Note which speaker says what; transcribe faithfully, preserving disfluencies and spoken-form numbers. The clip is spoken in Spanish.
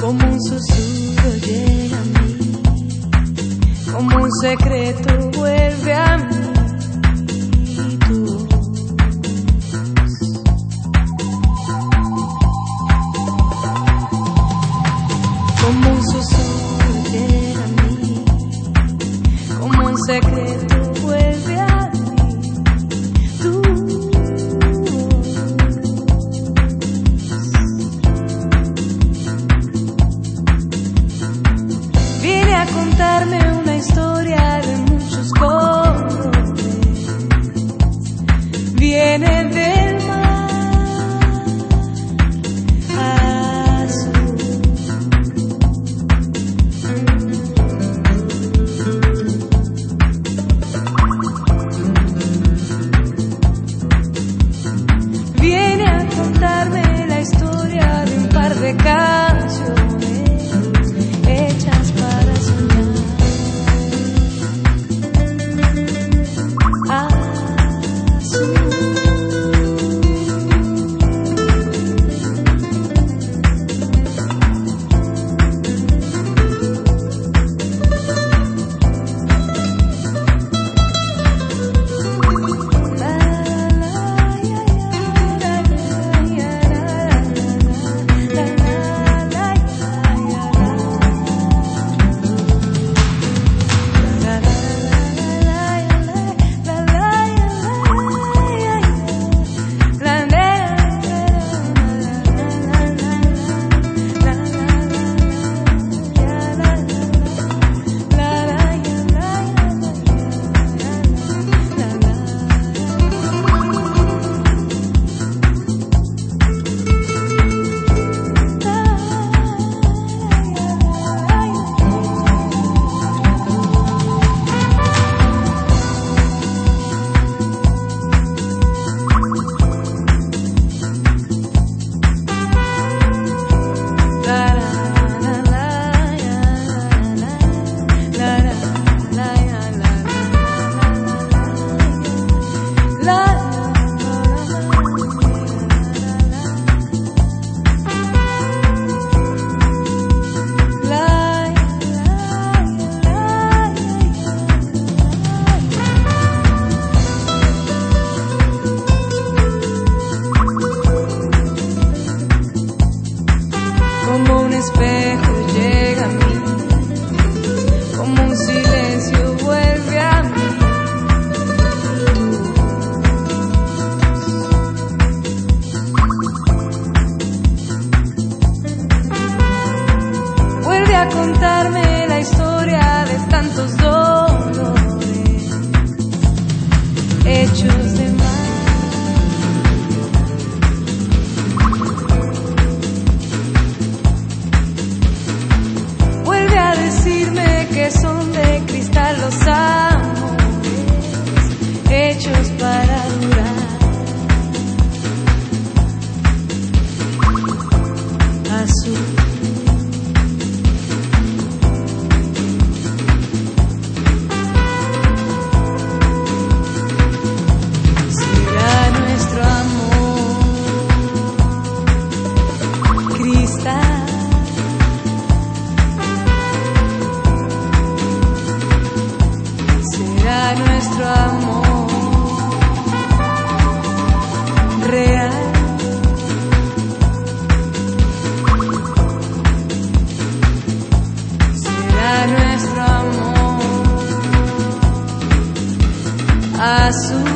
Speaker 1: Como un susurro llega a mí, como un secreto vuelve a mí tu voz. Como un susurro llega a mí, como un secreto vuelve a mí tu voz. Viene a contarme una historia de muchos colores, viene del mar azul. Viene a contarme la historia de un par de canciones hechas para soñar. Azul. Como un espejo llega a mí, como un silencio vuelve a mí. Vuelve a contarme la historia de tantos dolores hechos de mar. Decirme que son de cristal los amores hechos para durar. Azul. Será nuestro amor cristal. Será nuestro amor real. Será nuestro amor azul.